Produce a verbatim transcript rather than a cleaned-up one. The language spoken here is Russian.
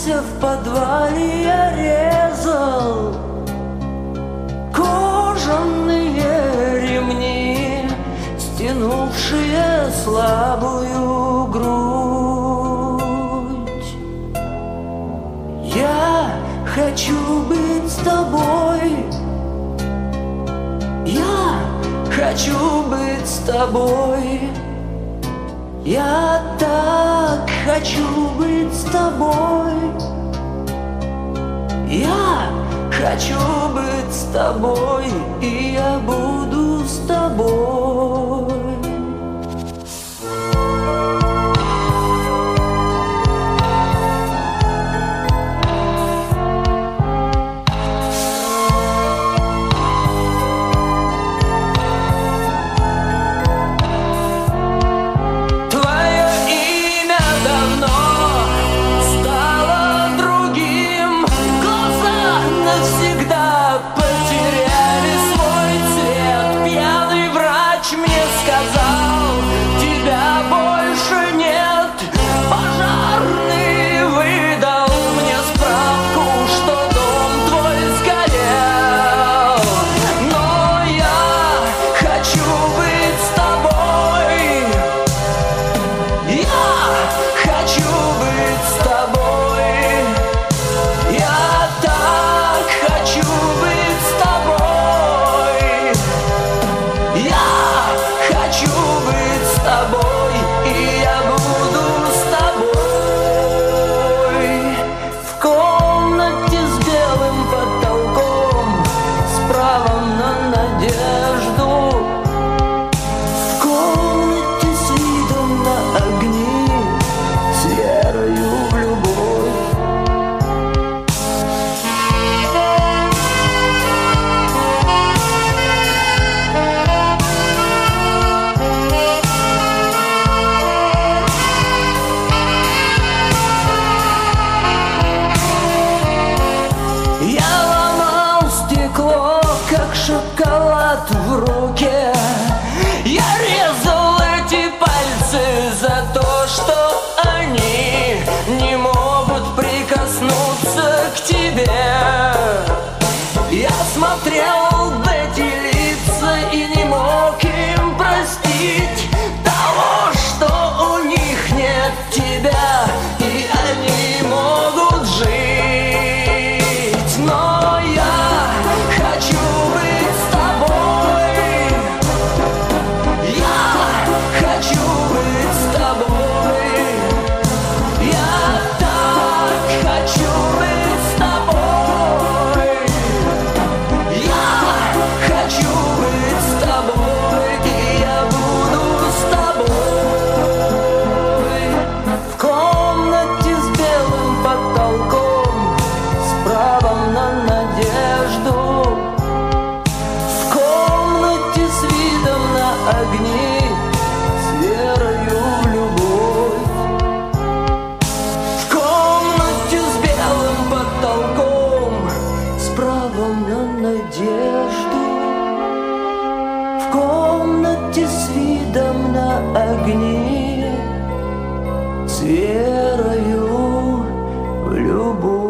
в подвале я резал кожаные ремни, стянувшие слабую грудь. Я хочу быть с тобой, я хочу быть с тобой, я так хочу быть с тобой, я хочу быть с тобой, и я буду с тобой. Шоколад в руке, я резал эти пальцы за то, что они не могут прикоснуться к тебе. Я смотрел в эти лица и не мог им простить того, что у них нет тебя, и они могут жить. Но я хочу быть с тобой, я хочу быть с тобой, я так хочу быть с тобой, я хочу быть с тобой, и я буду с тобой. В комнате с белым потолком, с правом на надежду, в комнате с видом на огни, с верою в любовь. В комнате с белым потолком, с правом на надежду, в комнате с видом на огни, с верою в любовь.